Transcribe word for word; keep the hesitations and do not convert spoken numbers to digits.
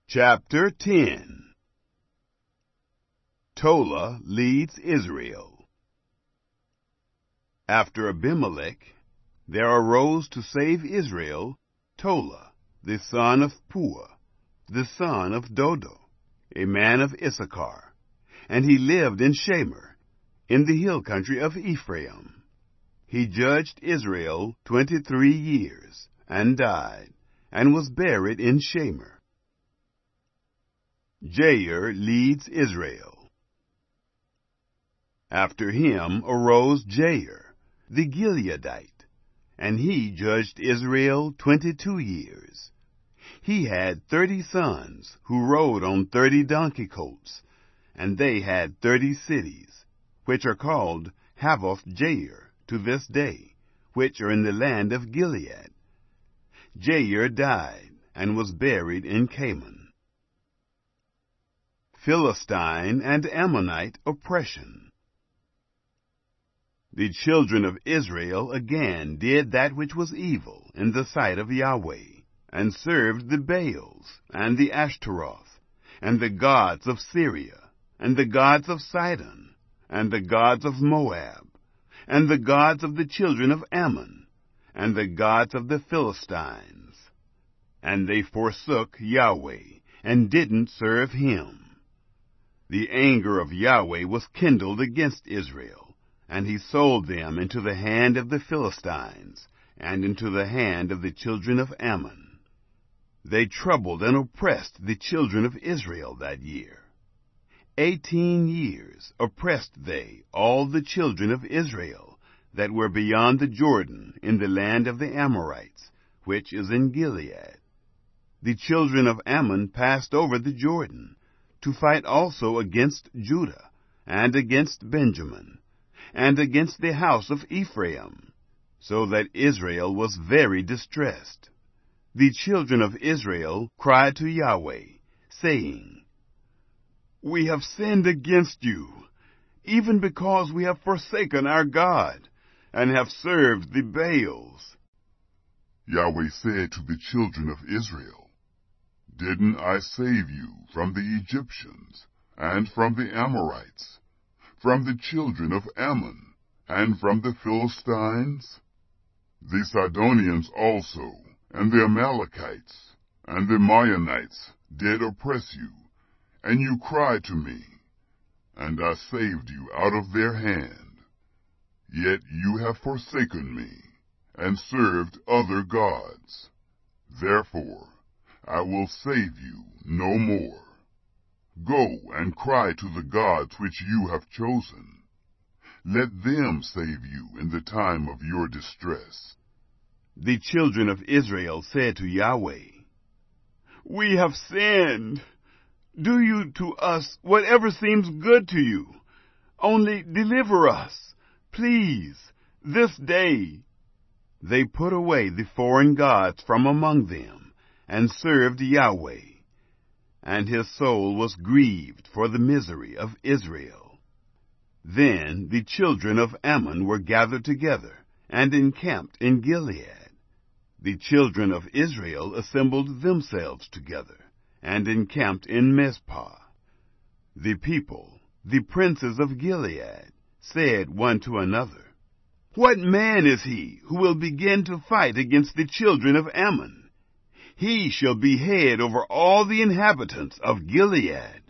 Chapter ten. Tola leads Israel. After Abimelech, there arose to save Israel Tola, the son of Puah, the son of Dodo, a man of Issachar, and he lived in Shamir, in the hill country of Ephraim. He judged Israel twenty-three years, and died, and was buried in Shamir. Jair leads Israel. After him arose Jair, the Gileadite, and he judged Israel twenty-two years. He had thirty sons, who rode on thirty donkey colts, and they had thirty cities, which are called Havoth Jair to this day, which are in the land of Gilead. Jair died, and was buried in Canaan. Philistine and Ammonite oppression. The children of Israel again did that which was evil in the sight of Yahweh, and served the Baals, and the Ashtaroth, and the gods of Syria, and the gods of Sidon, and the gods of Moab, and the gods of the children of Ammon, and the gods of the Philistines. And they forsook Yahweh, and didn't serve him. The anger of Yahweh was kindled against Israel, and he sold them into the hand of the Philistines, and into the hand of the children of Ammon. They troubled and oppressed the children of Israel that year. Eighteen years oppressed they all the children of Israel that were beyond the Jordan in the land of the Amorites, which is in Gilead. The children of Ammon passed over the Jordan, to fight also against Judah, and against Benjamin, and against the house of Ephraim, so that Israel was very distressed. The children of Israel cried to Yahweh, saying, We have sinned against you, even because we have forsaken our God, and have served the Baals. Yahweh said to the children of Israel, Didn't I save you from the Egyptians, and from the Amorites, from the children of Ammon, and from the Philistines? The Sidonians also, and the Amalekites, and the Maonites did oppress you, and you cried to me, and I saved you out of their hand. Yet you have forsaken me, and served other gods. Therefore I will save you no more. Go and cry to the gods which you have chosen. Let them save you in the time of your distress. The children of Israel said to Yahweh, We have sinned. Do you to us whatever seems good to you. Only deliver us, please, this day. They put away the foreign gods from among them, and served Yahweh. And his soul was grieved for the misery of Israel. Then the children of Ammon were gathered together, and encamped in Gilead. The children of Israel assembled themselves together, and encamped in Mizpah. The people, the princes of Gilead, said one to another, What man is he who will begin to fight against the children of Ammon? He shall be head over all the inhabitants of Gilead.